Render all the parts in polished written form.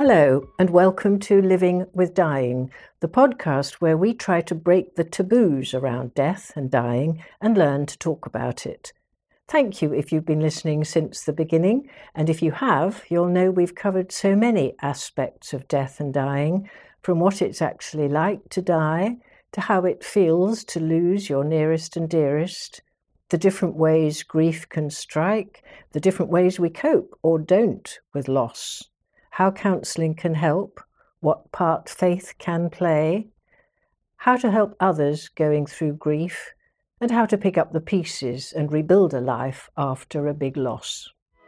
Hello, and welcome to Living with Dying, the podcast where we try to break the taboos around death and dying and learn to talk about it. Thank you if you've been listening since the beginning, and if you have, you'll know we've covered so many aspects of death and dying, from what it's actually like to die, to how it feels to lose your nearest and dearest, the different ways grief can strike, the different ways we cope or don't with loss, how counselling can help, what part faith can play, how to help others going through grief, and how to pick up the pieces and rebuild a life after a big loss.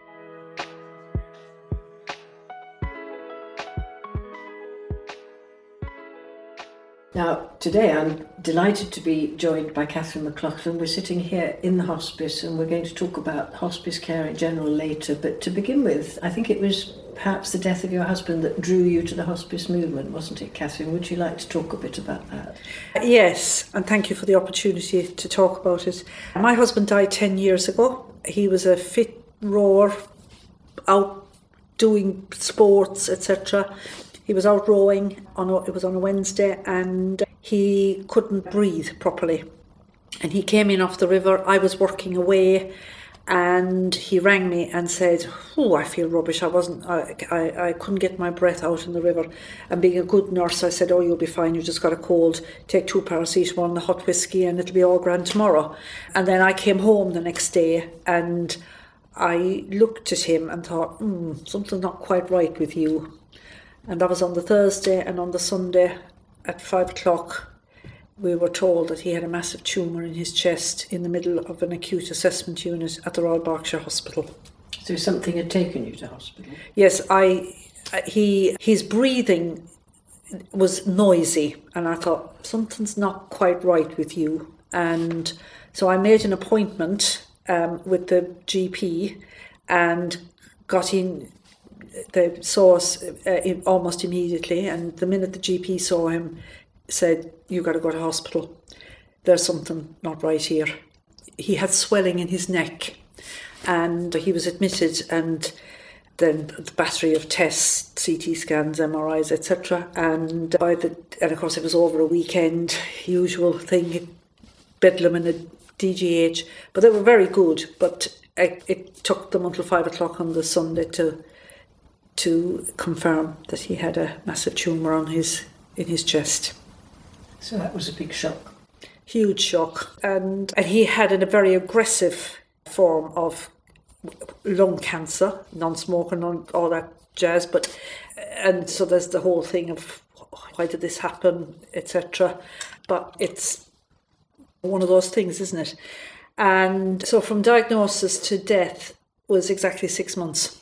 Now, today I'm delighted to be joined by Catherine McLaughlin. We're sitting here in the hospice and we're going to talk about hospice care in general later. But to begin with, I think it was perhaps the death of your husband that drew you to the hospice movement, wasn't it, Catherine? Would you like to talk a bit about that? Yes, and thank you for the opportunity to talk about it. My husband died 10 years ago. He was a fit rower, out doing sports, etc. He was out rowing, it was on a Wednesday, and he couldn't breathe properly. And he came in off the river. I was working away, and he rang me and said, I feel rubbish. I couldn't get my breath out in the river. And being a good nurse, I said, you'll be fine. You just got a cold. Take 2 paracetamol and a hot whiskey and it'll be all grand tomorrow. And then I came home the next day and I looked at him and thought, something's not quite right with you. And that was on the Thursday, and on the Sunday at 5 o'clock, we were told that he had a massive tumour in his chest in the middle of an acute assessment unit at the Royal Berkshire Hospital. So something had taken you to hospital? Yes, his breathing was noisy, and I thought, something's not quite right with you. And so I made an appointment with the GP and got in. They saw us almost immediately, and the minute the GP saw him, said, "You got to go to hospital. There's something not right here." He had swelling in his neck, and he was admitted, and then the battery of tests, CT scans, MRIs, etc. And of course it was over a weekend, usual thing, bedlam in a DGH. But they were very good. But it took them until 5 o'clock on the Sunday to confirm that he had a massive tumour in his chest. So that was a big shock. Huge shock. And he had a very aggressive form of lung cancer, non-smoker, all that jazz. And so there's the whole thing of why did this happen, etc. But it's one of those things, isn't it? And so from diagnosis to death was exactly 6 months.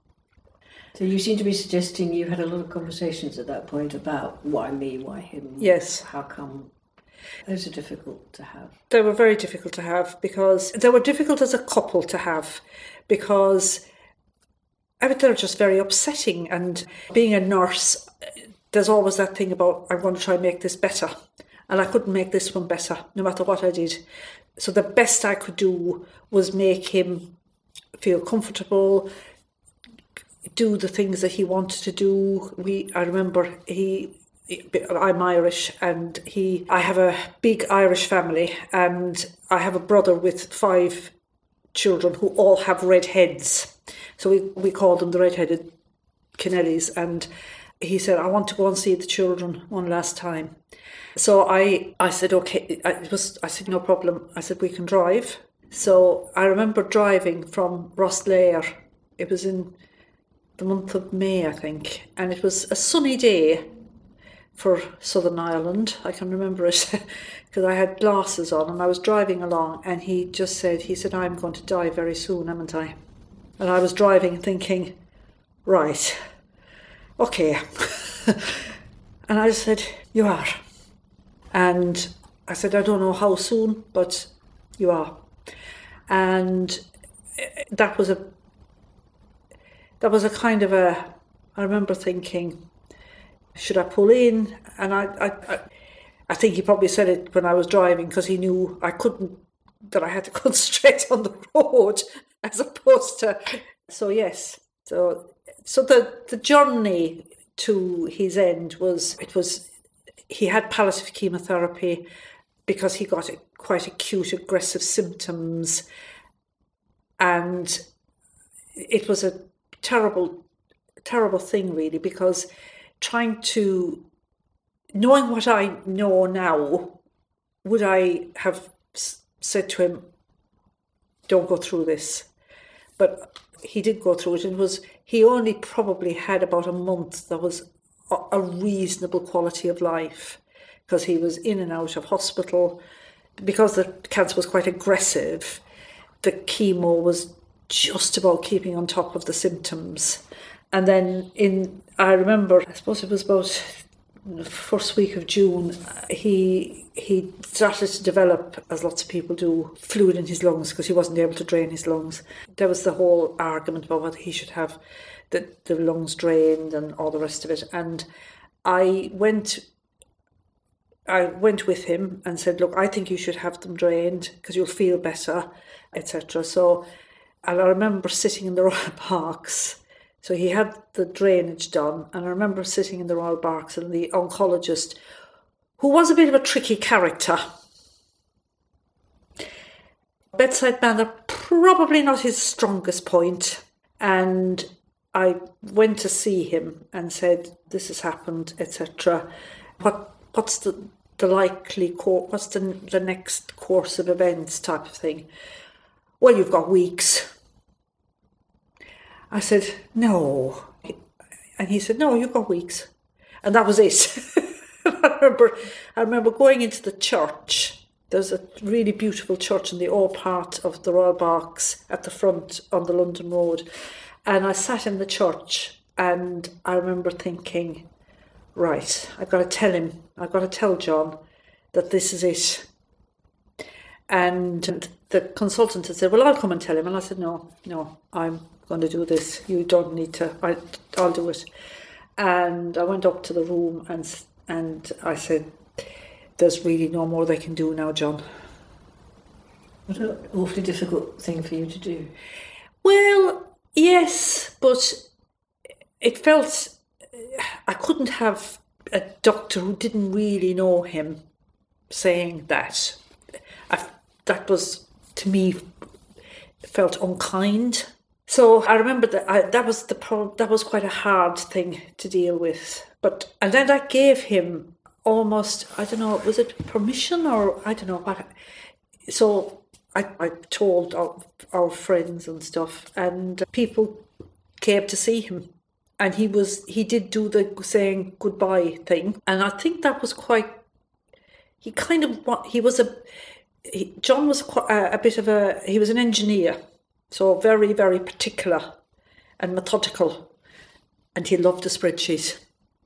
So you seem to be suggesting you had a lot of conversations at that point about why me, why him? Yes. How come? Those are difficult to have. They were very difficult to have because they were difficult as a couple to have because they're just very upsetting. And being a nurse, there's always that thing about, I'm going to try and make this better. And I couldn't make this one better, no matter what I did. So the best I could do was make him feel comfortable, do the things that he wanted to do. I remember I'm Irish, and I have a big Irish family, and I have a brother with 5 children who all have red heads. So we call them the red-headed Kennellys. And he said, I want to go and see the children one last time. So I said, okay. I said, no problem. I said, we can drive. So I remember driving from Rosslare. It was in the month of May, I think, and it was a sunny day for Southern Ireland. I can remember it because I had glasses on and I was driving along, and he said, I'm going to die very soon, haven't I? And I was driving thinking, right, okay. And I said, you are. And I said, I don't know how soon, but you are. And that was a kind of I remember thinking, should I pull in? And I think he probably said it when I was driving because he knew that I had to concentrate on the road as opposed to, so yes. So the journey to his end he had palliative chemotherapy because he got quite acute aggressive symptoms, and it was a terrible thing, really, because knowing what I know now, would I have said to him, don't go through this? But he did go through it, and he only probably had about a month that was a reasonable quality of life, because he was in and out of hospital. Because the cancer was quite aggressive, the chemo was just about keeping on top of the symptoms. And then I remember, I suppose it was about the first week of June, he started to develop, as lots of people do, fluid in his lungs because he wasn't able to drain his lungs. There was the whole argument about whether he should have the lungs drained and all the rest of it. And I went with him and said, look, I think you should have them drained because you'll feel better, etc. So, and I remember sitting in the Royal Berks. So he had the drainage done, and I remember sitting in the Royal Berks, and the oncologist, who was a bit of a tricky character, bedside manner probably not his strongest point, and I went to see him and said, this has happened, etc. What's the likely course? What's the next course of events, type of thing? Well, you've got weeks. I said, no. And he said, no, you've got weeks. And that was it. I remember going into the church. There's a really beautiful church in the old part of the Royal Berks at the front on the London Road. And I sat in the church, and I remember thinking, right, I've got to tell John that this is it. And the consultant had said, well, I'll come and tell him. And I said, no, I'm going to do this. You don't need to. I'll do it. And I went up to the room and I said, there's really no more they can do now, John. What an awfully difficult thing for you to do. Well, yes, but it felt I couldn't have a doctor who didn't really know him saying that. That was, to me, felt unkind. So I remember that was quite a hard thing to deal with. And then that gave him almost, I don't know, was it permission or I don't know what. So I told our friends and stuff, and people came to see him. And he did do the saying goodbye thing. And I think that was quite, John was he was an engineer, so very, very particular and methodical. And he loved a spreadsheet.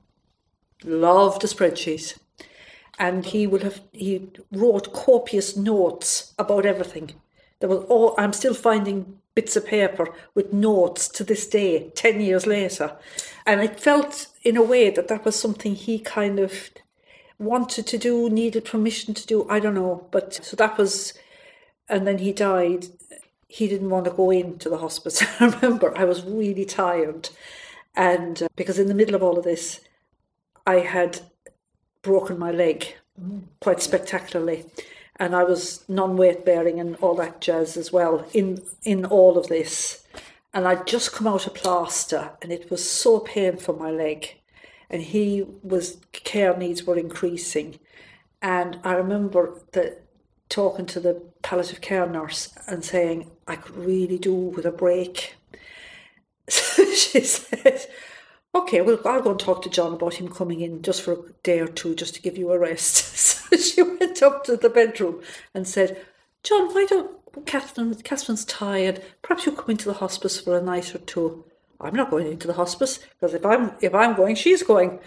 And he wrote copious notes about everything. I'm still finding bits of paper with notes to this day, 10 years later. And it felt in a way that was something he kind of wanted to do, needed permission to do, I don't know. But so that was, and then he died. He didn't want to go into the hospice. I remember I was really tired. And because in the middle of all of this, I had broken my leg quite spectacularly. And I was non-weight bearing and all that jazz as well in all of this. And I'd just come out of plaster and it was so painful, my leg. And care needs were increasing. And I remember talking to the palliative care nurse and saying, I could really do with a break. So she said, okay, well, I'll go and talk to John about him coming in just for a day or two, just to give you a rest. So she went up to the bedroom and said, John, why don't Catherine's tired. Perhaps you'll come into the hospice for a night or two. I'm not going into the hospice, because if I'm going, she's going.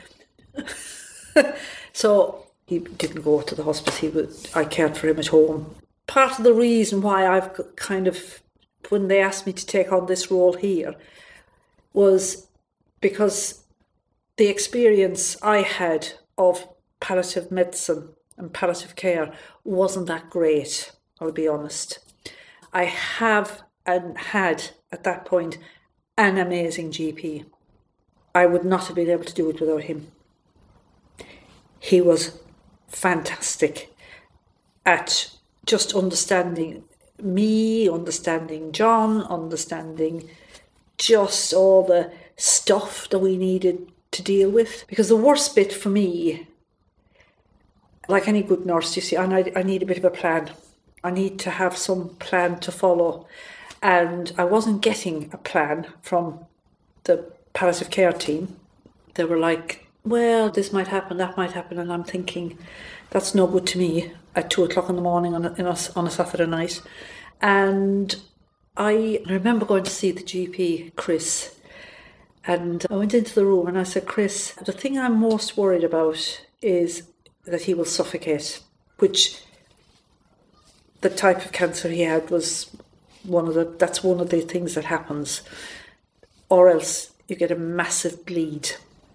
So he didn't go to the hospice. I cared for him at home. Part of the reason why I've kind of, when they asked me to take on this role here, was because the experience I had of palliative medicine and palliative care wasn't that great, I'll be honest. I have and had, at that point, an amazing GP. I would not have been able to do it without him. He was fantastic at just understanding me, understanding John, understanding just all the stuff that we needed to deal with. Because the worst bit for me, like any good nurse, you see, I need a bit of a plan. I need to have some plan to follow. And I wasn't getting a plan from the palliative care team. They were like, well, this might happen, that might happen. And I'm thinking, that's no good to me at 2:00 in the morning on a Saturday night. And I remember going to see the GP, Chris. And I went into the room and I said, Chris, the thing I'm most worried about is that he will suffocate, which the type of cancer he had was that's one of the things that happens, or else you get a massive bleed.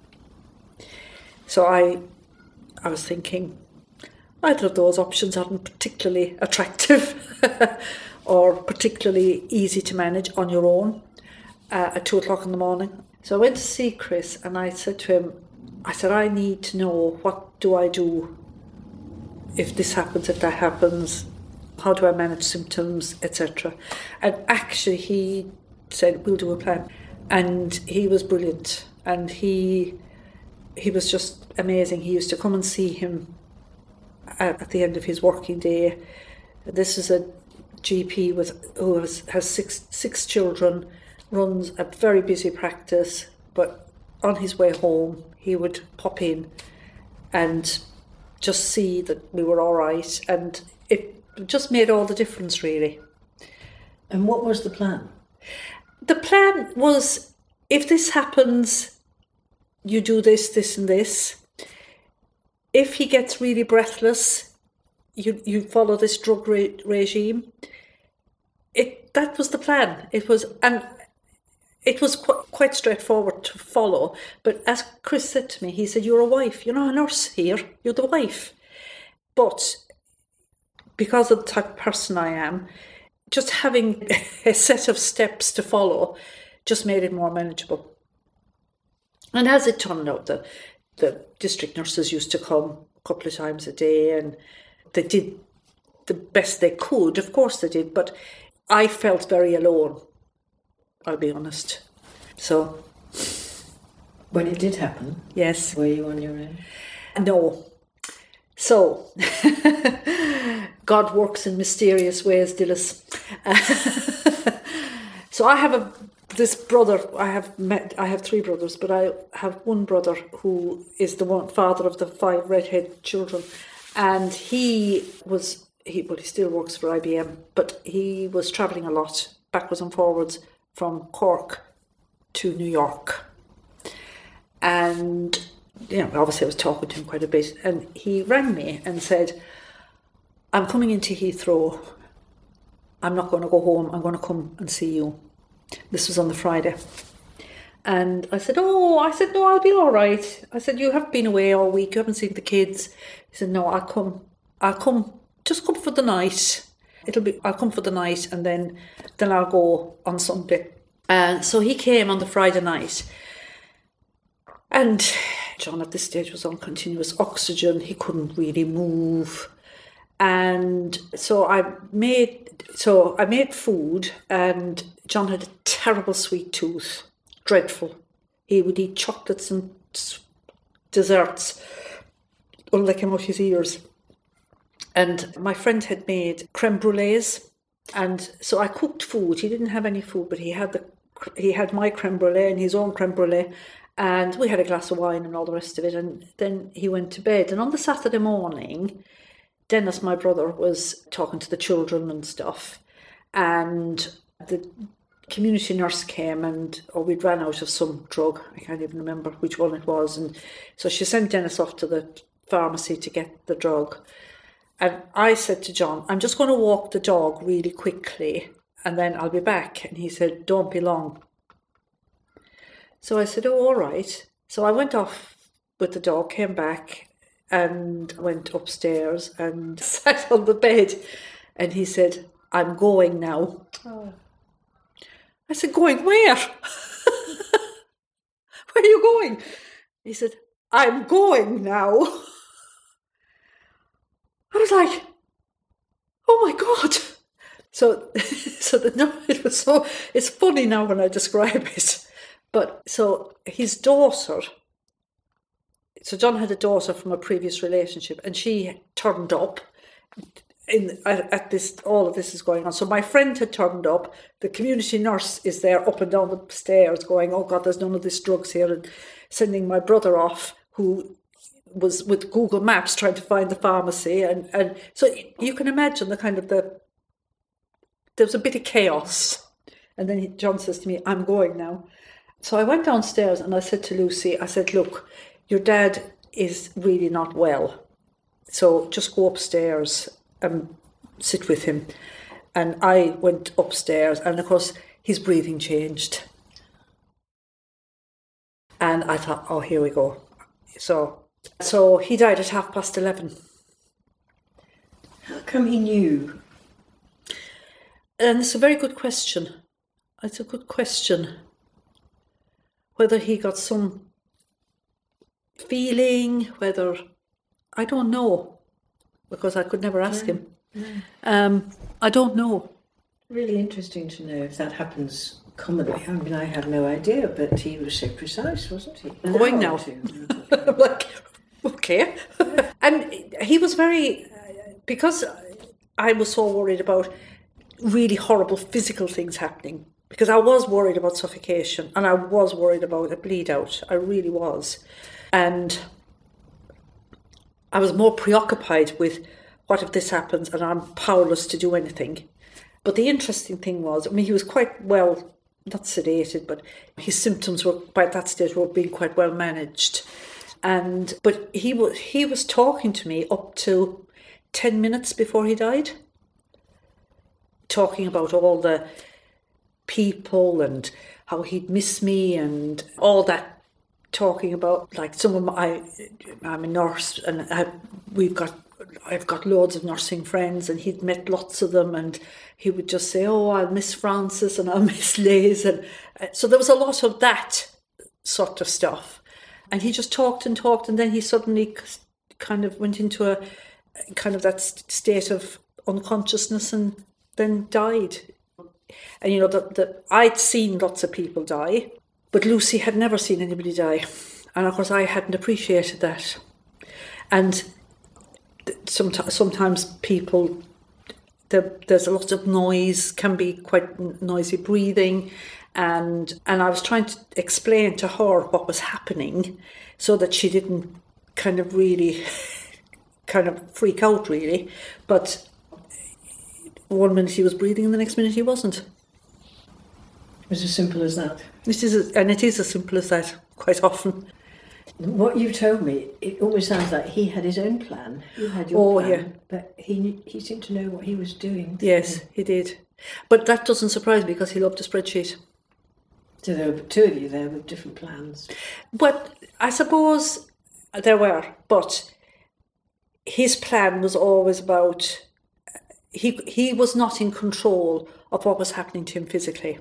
So I was thinking, either of those options aren't particularly attractive or particularly easy to manage on your own at 2:00 in the morning. So I went to see Chris and I said to him, I need to know, what do I do if this happens, if that happens? How do I manage symptoms, etc.? And actually he said, we'll do a plan. And he was brilliant. And he was just amazing. He used to come and see him at the end of his working day. This is a GP who has six children, runs a very busy practice, but on his way home he would pop in and just see that we were all right, and it just made all the difference, really. And what was the plan? The plan was, if this happens, you do this, this and this. If he gets really breathless, you follow this drug regime. That was the plan. It was quite straightforward to follow. But as Chris said to me, he said, you're a wife, you're not a nurse here, you're the wife. But because of the type of person I am, just having a set of steps to follow just made it more manageable. And as it turned out, the district nurses used to come a couple of times a day, and they did the best they could. Of course they did, but I felt very alone, I'll be honest. So when it did happen, yes, were you on your own? No. So God works in mysterious ways, Dilys. So I have this brother. I have three brothers, but I have one brother who is the one father of the 5 redhead children, and he still works for IBM, but he was travelling a lot, backwards and forwards from Cork to New York. And obviously I was talking to him quite a bit, and he rang me and said, I'm coming into Heathrow. I'm not going to go home. I'm going to come and see you. This was on the Friday. And I said, no, I'll be all right. I said, you haven't been away all week. You haven't seen the kids. He said, no, I'll come. Just come for the night. I'll come for the night, and then I'll go on Sunday. And so he came on the Friday night. And John at this stage was on continuous oxygen. He couldn't really move. And so I made food, and John had a terrible sweet tooth. Dreadful. He would eat chocolates and desserts until they came out his ears. And my friend had made creme brulees, and so I cooked food. He didn't have any food, but he had my creme brulee and his own creme brulee, and we had a glass of wine and all the rest of it. And then he went to bed. And on the Saturday morning, Dennis, my brother, was talking to the children and stuff, and the community nurse came, and we'd ran out of some drug. I can't even remember which one it was, and so she sent Dennis off to the pharmacy to get the drug. And I said to John, I'm just going to walk the dog really quickly and then I'll be back. And he said, don't be long. So I said, oh, all right. So I went off with the dog, came back and went upstairs and sat on the bed. And he said, I'm going now. Oh. I said, going where? where are you going? He said, I'm going now. I was like, oh my God. So it's funny now when I describe it. But so his daughter, so John had a daughter from a previous relationship, and she turned up at this. All of this is going on. So my friend had turned up. The community nurse is there up and down the stairs going, oh God, there's none of this drugs here, and sending my brother off, who was with Google Maps trying to find the pharmacy. And so you can imagine there was a bit of chaos. And then John says to me, I'm going now. So I went downstairs and I said to Lucy, I said, look, your dad is really not well. So just go upstairs and sit with him. And I went upstairs, and of course his breathing changed. And I thought, oh, here we go. So he died at 11:30. How come he knew? And it's a very good question. It's a good question. Whether he got some feeling, I don't know, because I could never ask him. No. I don't know. Really interesting to know if that happens commonly. I mean, I had no idea, but he was so precise, wasn't he? Going now. I'm like, okay. And he was very, because I was so worried about really horrible physical things happening, because I was worried about suffocation and I was worried about a bleed out. I really was. And I was more preoccupied with what if this happens and I'm powerless to do anything. But the interesting thing was, I mean, he was quite well, not sedated, but his symptoms were, by that stage, were being quite well managed. But he was talking to me up to 10 minutes before he died, talking about all the people and how he'd miss me and all that, talking about, like, I'm a nurse and I've got loads of nursing friends, and he'd met lots of them, and he would just say, oh, I'll miss Frances and I'll miss Liz. And so there was a lot of that sort of stuff. And he just talked, and then he suddenly kind of went into a kind of that state of unconsciousness and then died. And, you know, I'd seen lots of people die, but Lucy had never seen anybody die. And, of course, I hadn't appreciated that. And sometimes people, there's a lot of noise, can be quite noisy breathing, and I was trying to explain to her what was happening so that she didn't kind of really kind of freak out really. But one minute he was breathing and the next minute he wasn't. It was as simple as that. It is as simple as that quite often. What you've told me, it almost sounds like he had his own plan. You had your plan, yeah. But he seemed to know what he was doing. Yes, he did. But that doesn't surprise me, because he loved a spreadsheet. So there were two of you there with different plans. But I suppose there were. But his plan was always about, he was not in control of what was happening to him physically.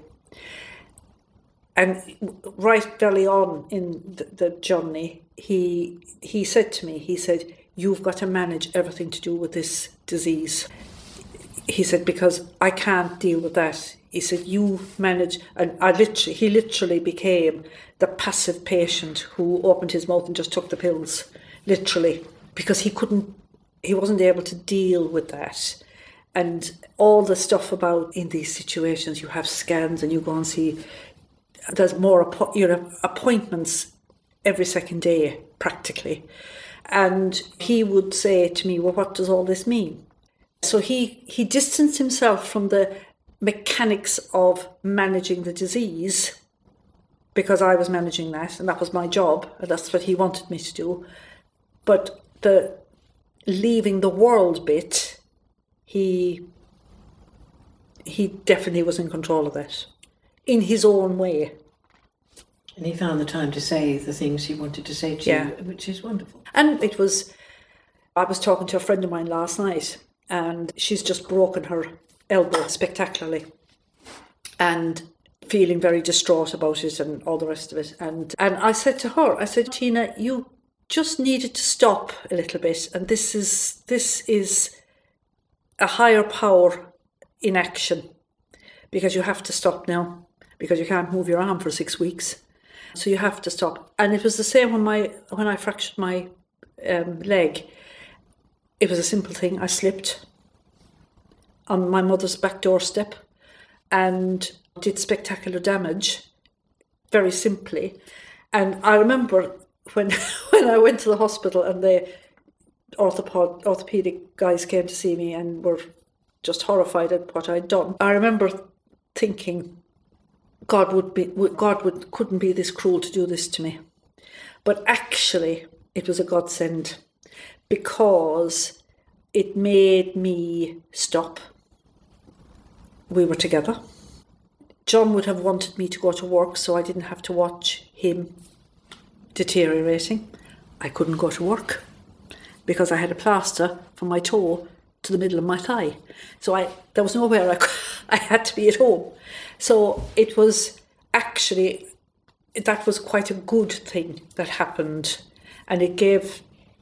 And right early on in the journey, he said to me, he said, you've got to manage everything to do with this disease. He said, because I can't deal with that. He said, you manage. And he literally became the passive patient who opened his mouth and just took the pills, literally, because he wasn't able to deal with that. And all the stuff about, in these situations, you have scans and you go and see, there's more appointments every second day, practically. And he would say to me, well, what does all this mean? So he distanced himself from the mechanics of managing the disease, because I was managing that, and that was my job, and that's what he wanted me to do. But the leaving the world bit, he definitely was in control of that, in his own way. And he found the time to say the things he wanted to say to you, which is wonderful. And I was talking to a friend of mine last night, and she's just broken her elbow spectacularly. And feeling very distraught about it and all the rest of it. And I said to her, I said, Tina, you just needed to stop a little bit. And this is a higher power in action, because you have to stop now, because you can't move your arm for 6 weeks. So you have to stop. And it was the same when I fractured my leg. It was a simple thing. I slipped on my mother's back doorstep and did spectacular damage, very simply. And I remember when I went to the hospital and the orthopedic guys came to see me and were just horrified at what I'd done. I remember thinking, God couldn't be this cruel to do this to me. But actually, it was a godsend, because it made me stop. We were together. John would have wanted me to go to work so I didn't have to watch him deteriorating. I couldn't go to work because I had a plaster from my toe to the middle of my thigh. So there was nowhere I had to be at home. So it was actually, that was quite a good thing that happened. And it gave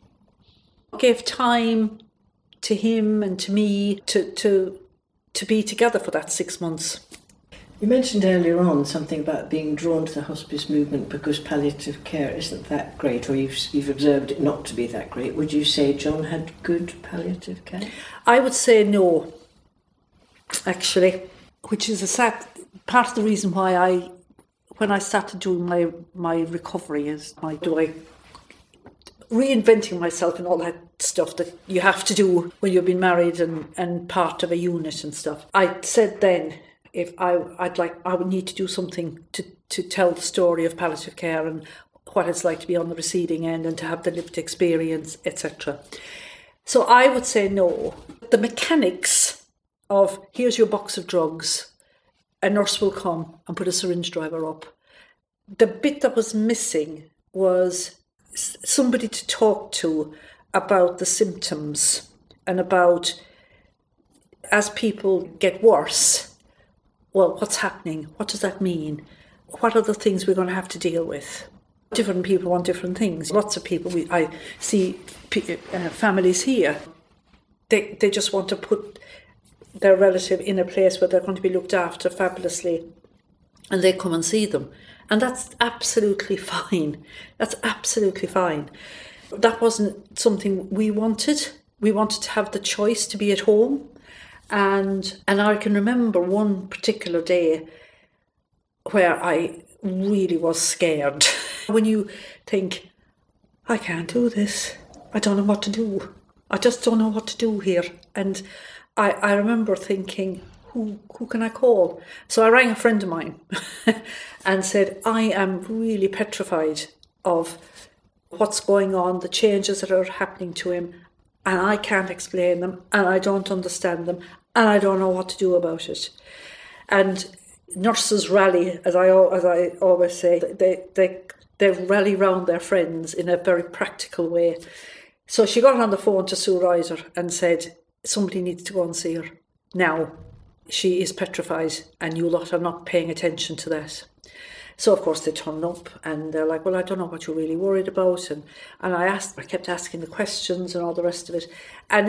time to him and to me to be together for that 6 months. You mentioned earlier on something about being drawn to the hospice movement because palliative care isn't that great, or you've observed it not to be that great. Would you say John had good palliative care? I would say no, actually, which is a sad part of the reason why when I started doing my recovery, reinventing myself and all that stuff that you have to do when you've been married and part of a unit and stuff. I said then, if I would need to do something to tell the story of palliative care and what it's like to be on the receiving end and to have the lived experience, etc. So I would say no. The mechanics of here's your box of drugs, a nurse will come and put a syringe driver up. The bit that was missing was somebody to talk to about the symptoms and about, as people get worse, well, what's happening? What does that mean? What are the things we're going to have to deal with? Different people want different things. Lots of people, I see families here, they just want to put their relative in a place where they're going to be looked after fabulously, and they come and see them. And that's absolutely fine. That's absolutely fine. That wasn't something we wanted. We wanted to have the choice to be at home. And I can remember one particular day where I really was scared. When you think, I can't do this. I don't know what to do. I just don't know what to do here. And I remember thinking, who can I call? So I rang a friend of mine and said, I am really petrified of what's going on, the changes that are happening to him, and I can't explain them, and I don't understand them, and I don't know what to do about it. And nurses rally, as I always say, they rally round their friends in a very practical way. So she got on the phone to Sue Reiser and said, somebody needs to go and see her now. She is petrified and you lot are not paying attention to that. So, of course, they turn up and they're like, well, I don't know what you're really worried about. And I kept asking the questions and all the rest of it. And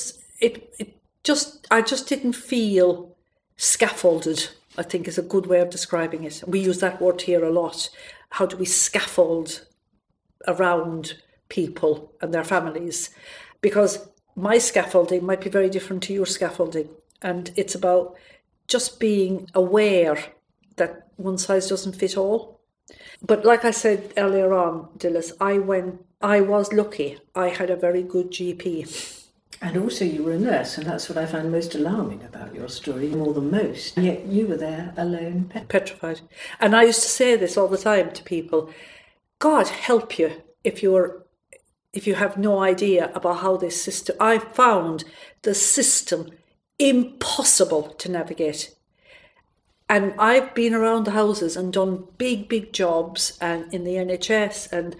I just didn't feel scaffolded, I think is a good way of describing it. We use that word here a lot. How do we scaffold around people and their families? Because my scaffolding might be very different to your scaffolding. And it's about just being aware that one size doesn't fit all. But like I said earlier on, Dilys, I was lucky. I had a very good GP. And also you were a nurse, and that's what I find most alarming about your story, more than most. And yet you were there alone, petrified. And I used to say this all the time to people, God help you if you have no idea about how this system... I found the system impossible to navigate. And I've been around the houses and done big jobs and in the NHS, and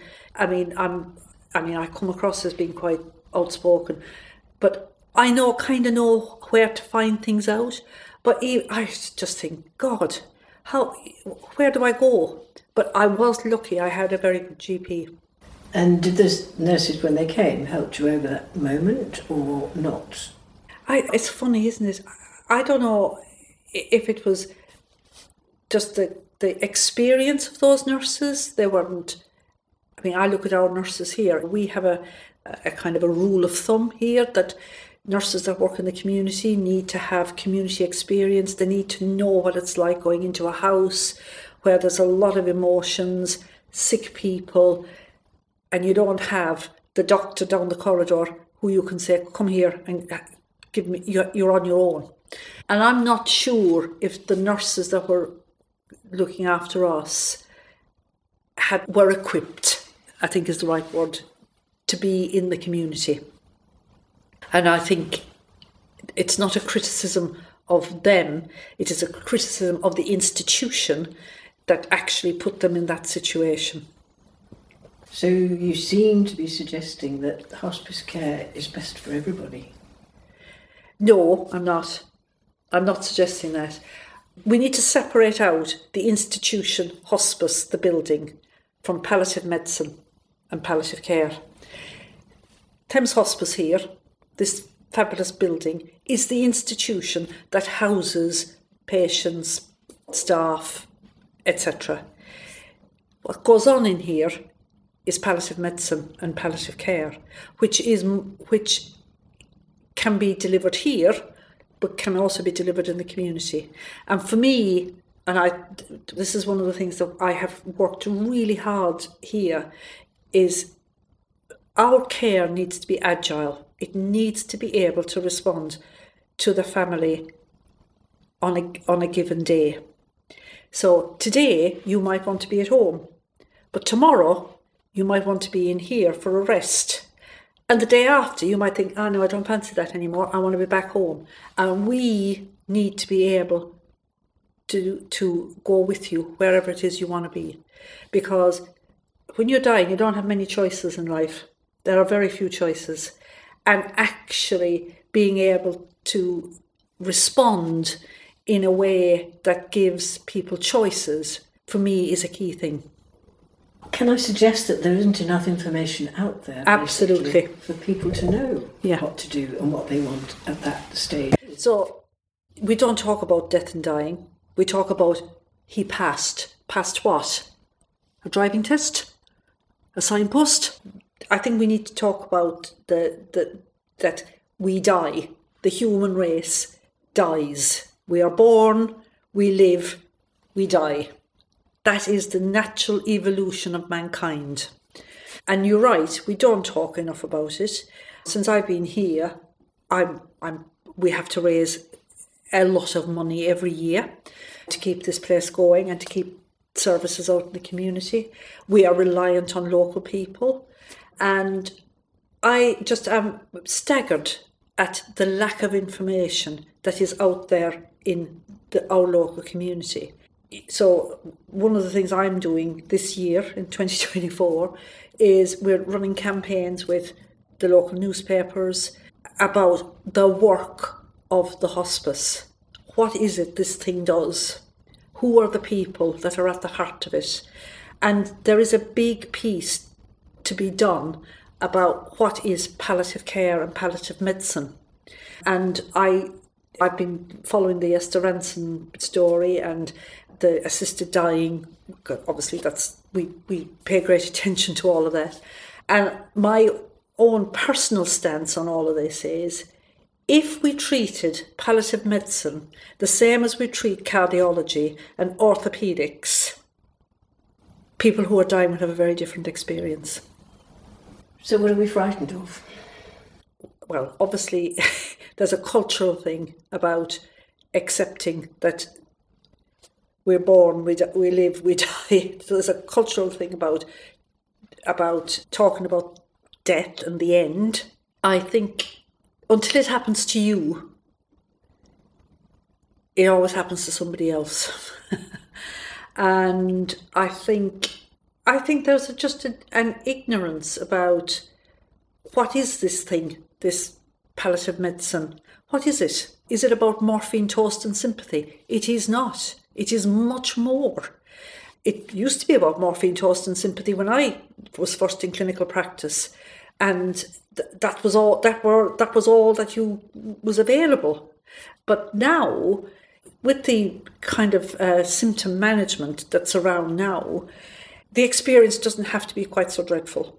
I come across as being quite outspoken, but I kind of know where to find things out. But I just think, God, where do I go? But I was lucky, I had a very good GP. And did the nurses, when they came, help you over that moment or not? It's funny, isn't it? I don't know if it was just the experience of those nurses. They weren't, I mean, I look at our nurses here. We have a kind of a rule of thumb here that nurses that work in the community need to have community experience. They need to know what it's like going into a house where there's a lot of emotions, sick people, and you don't have the doctor down the corridor who you can say, come here and give me, you're on your own. And I'm not sure if the nurses that were looking after us were equipped, I think is the right word, to be in the community. And I think it's not a criticism of them, it is a criticism of the institution that actually put them in that situation. So you seem to be suggesting that hospice care is best for everybody. No, I'm not. I'm not suggesting that. We need to separate out the institution, hospice, the building, from palliative medicine and palliative care. Thames Hospice here, this fabulous building, is the institution that houses patients, staff, etc. What goes on in here is palliative medicine and palliative care, which can be delivered here, but can also be delivered in the community. And for me, this is one of the things that I have worked really hard here, is our care needs to be agile. It needs to be able to respond to the family on a given day. So today you might want to be at home, but tomorrow you might want to be in here for a rest. And the day after you might think, oh no, I don't fancy that anymore, I want to be back home. And we need to be able to go with you wherever it is you want to be. Because when you're dying, you don't have many choices in life. There are very few choices. And actually being able to respond in a way that gives people choices, for me, is a key thing. Can I suggest that there isn't enough information out there? Absolutely. For people to know what to do and what they want at that stage. So we don't talk about death and dying. We talk about he passed. Passed what? A driving test? A signpost? I think we need to talk about that we die. The human race dies. We are born, we live, we die. That is the natural evolution of mankind. And you're right, we don't talk enough about it. Since I've been here, we have to raise a lot of money every year to keep this place going and to keep services out in the community. We are reliant on local people. And I just am staggered at the lack of information that is out there in our local community. So one of the things I'm doing this year in 2024 is we're running campaigns with the local newspapers about the work of the hospice. What is it this thing does? Who are the people that are at the heart of it? And there is a big piece to be done about what is palliative care and palliative medicine. And I've been following the Esther Ranson story and the assisted dying. Obviously, we pay great attention to all of that. And my own personal stance on all of this is, if we treated palliative medicine the same as we treat cardiology and orthopedics, people who are dying would have a very different experience. So what are we frightened of? Well, obviously, there's a cultural thing about accepting that we're born, we live, we die. So there's a cultural thing about talking about death and the end. I think until it happens to you, it always happens to somebody else. And I think there's just an ignorance about what is this thing, this palliative medicine. What is it? Is it about morphine, toast and sympathy? It is not. It is much more. It used to be about morphine, toast and sympathy when I was first in clinical practice, and that was all that was available. But now, with the kind of symptom management that's around now, the experience doesn't have to be quite so dreadful.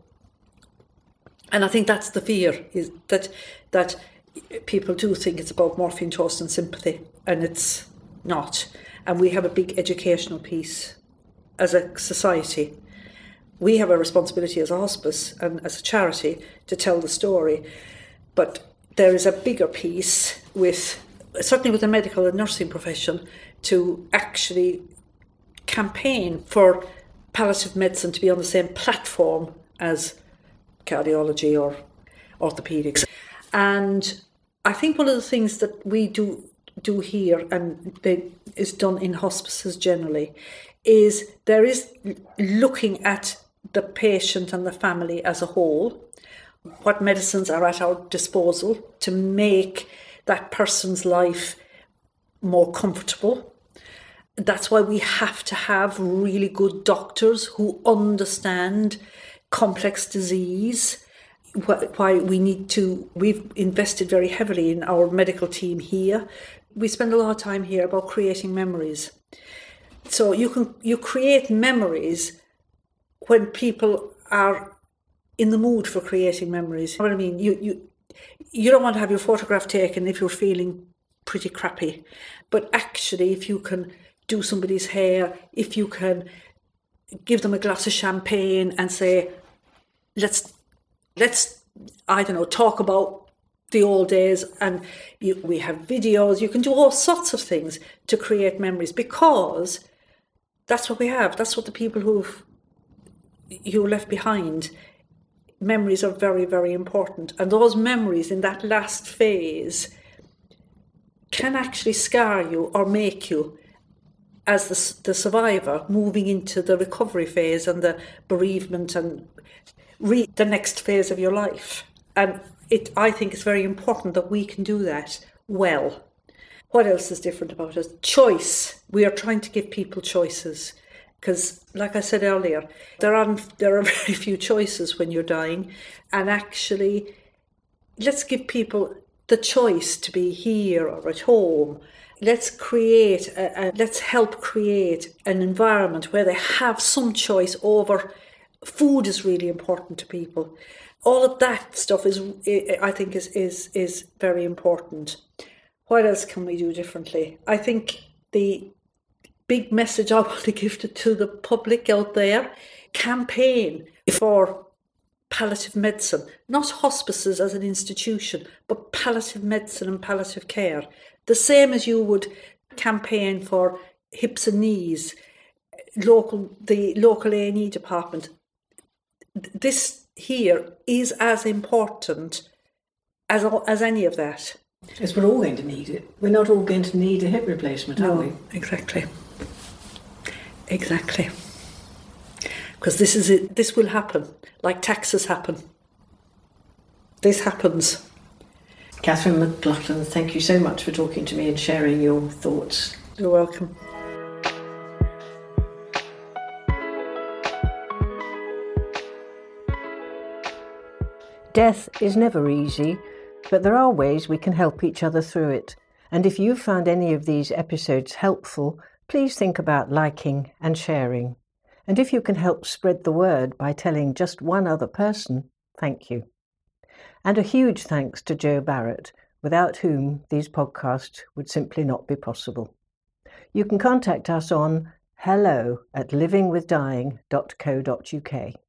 And I think that's the fear, is that people do think it's about morphine, toast and sympathy, and it's not. And we have a big educational piece as a society. We have a responsibility as a hospice and as a charity to tell the story. But there is a bigger piece certainly with the medical and nursing profession, to actually campaign for palliative medicine to be on the same platform as cardiology or orthopaedics. And I think one of the things that we do here, and is done in hospices generally, is there is looking at the patient and the family as a whole, what medicines are at our disposal to make that person's life more comfortable. That's why we have to have really good doctors who understand complex disease. Why we've invested very heavily in our medical team here. We spend a lot of time here about creating memories. So you create memories when people are in the mood for creating memories. You know what I mean? You don't want to have your photograph taken if you're feeling pretty crappy. But actually, if you can do somebody's hair, if you can give them a glass of champagne and say, let's I don't know, talk about the old days, and we have videos. You can do all sorts of things to create memories, because that's what we have. That's what the people who left behind. Memories are very, very important. And those memories in that last phase can actually scar you or make you, as the survivor, moving into the recovery phase and the bereavement and the next phase of your life. And I think it's very important that we can do that well. What else is different about us? Choice. We are trying to give people choices. Because, like I said earlier, there are very few choices when you're dying. And actually, let's give people the choice to be here or at home. Let's help create an environment where they have some choice over. Food is really important to people. All of that stuff I think is very important. What else can we do differently? I think the big message I want to give to the public out there: campaign for palliative medicine, not hospices as an institution, but palliative medicine and palliative care. The same as you would campaign for hips and knees, the local A&E department. This here is as important as any of that. Yes, we're all going to need it. We're not all going to need a hip replacement, are we? Exactly. Because this is it. This will happen, like taxes happen. This happens. Catherine McLaughlin, thank you so much for talking to me and sharing your thoughts. You're welcome. Death is never easy, but there are ways we can help each other through it. And if you've found any of these episodes helpful, please think about liking and sharing. And if you can help spread the word by telling just one other person, thank you. And a huge thanks to Jo Barrett, without whom these podcasts would simply not be possible. You can contact us on hello@livingwithdying.co.uk.